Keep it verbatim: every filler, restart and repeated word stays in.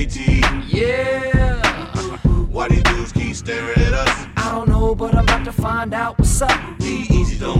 Yeah. Why these dudes keep staring at us? I don't know, but I'm about to find out what's up. Be easy, don't